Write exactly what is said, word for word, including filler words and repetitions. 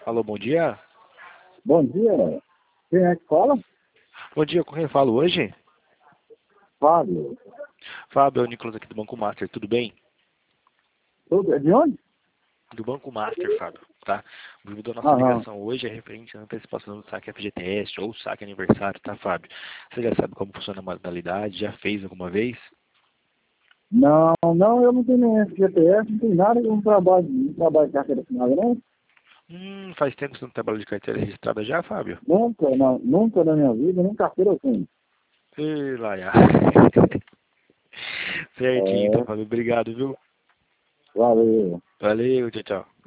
Alô, bom dia. Bom dia. Quem é que fala? Bom dia, com quem eu falo hoje? Fábio. Fábio, é o Nicolas aqui do Banco Master, tudo bem? Tudo- É de onde? Do Banco Master, Fábio, tá? O motivo da nossa Aham. ligação hoje é referente à antecipação do saque F G T S ou saque aniversário, tá, Fábio? Você já sabe como funciona a modalidade, já fez alguma vez? Não, não, eu não tenho nem F G T S, não tenho nada, eu não trabalho, não trabalho de carteira assinada, não. Hum, faz tempo que você não trabalha de carteira registrada já, Fábio? Nunca, não, nunca na minha vida, nem carteira eu tenho. Ih, laia. Certinho, então, É, Fábio, obrigado, viu? valeu. Valeu, tchau, tchau.